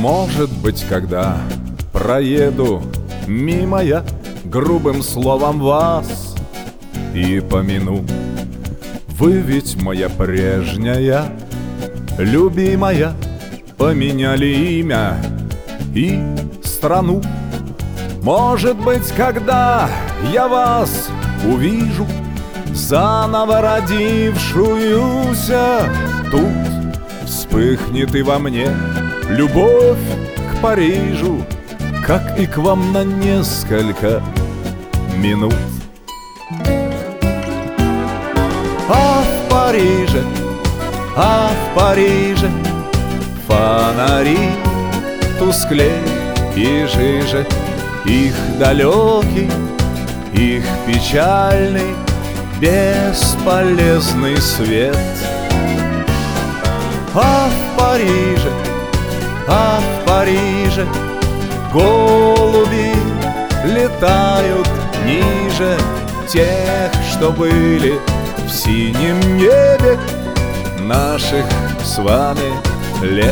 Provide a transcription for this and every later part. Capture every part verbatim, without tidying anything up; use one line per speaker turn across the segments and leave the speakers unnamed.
Может быть, когда проеду мимо я грубым словом вас и помяну, вы ведь моя прежняя, любимая, поменяли имя и страну. Может быть, когда я вас увижу, заново родившуюся, тут вспыхнет и во мне любовь к Парижу, как и к вам на несколько минут. А в Париже, а в Париже фонари тусклей и жиже, их далекий, их печальный, бесполезный свет. А в Париже, а в Париже голуби летают ниже тех, что были в синем небе наших с вами лет.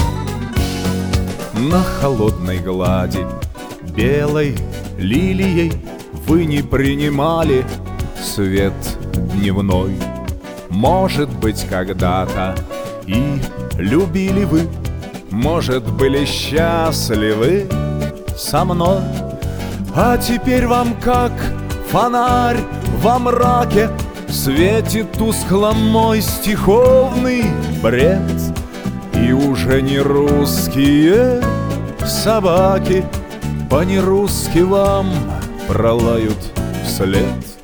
На холодной глади белой лилией вы не принимали свет дневной. Может быть, когда-то и любили вы, может, были счастливы со мной. А теперь вам, как фонарь во мраке, светит тускло мой стиховный бред. И уже не русские собаки по-нерусски вам пролают вслед.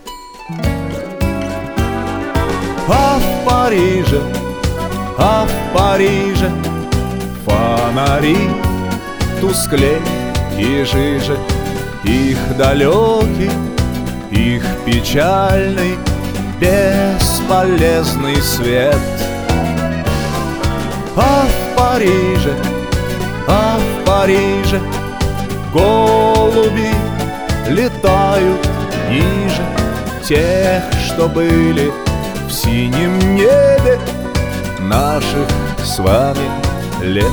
А в Париже, а в Париже фонари тусклей и жиже, их далекий, их печальный, бесполезный свет. А в Париже, а в Париже голуби летают ниже тех, что были в синем небе наших с вами лет.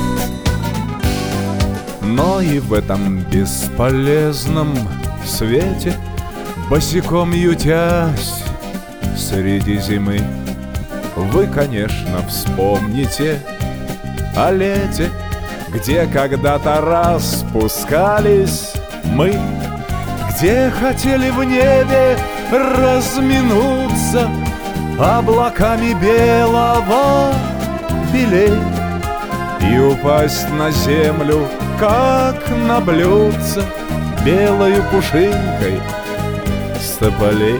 Но и в этом бесполезном свете, босиком ютясь среди зимы, вы, конечно, вспомните о лете, где когда-то распускались мы, где хотели в небе разминуться облаками белого белей и упасть на землю, как на блюдце, белою пушинкой с тополей.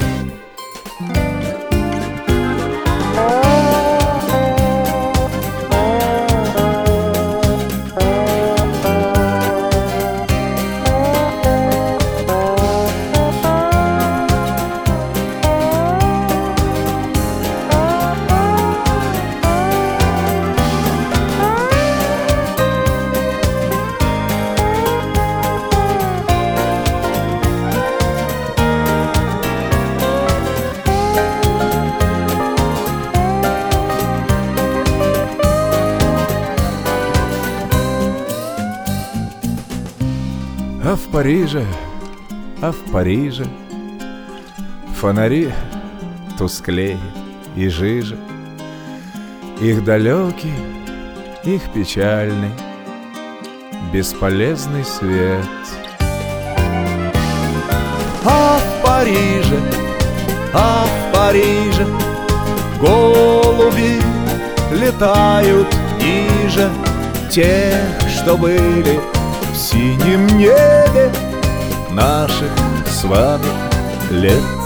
А в Париже, а в Париже фонари тусклее и жиже, их далекий, их печальный, бесполезный свет. А в Париже, а в Париже голуби летают ниже тех, что были в синем небе наших с вами лет.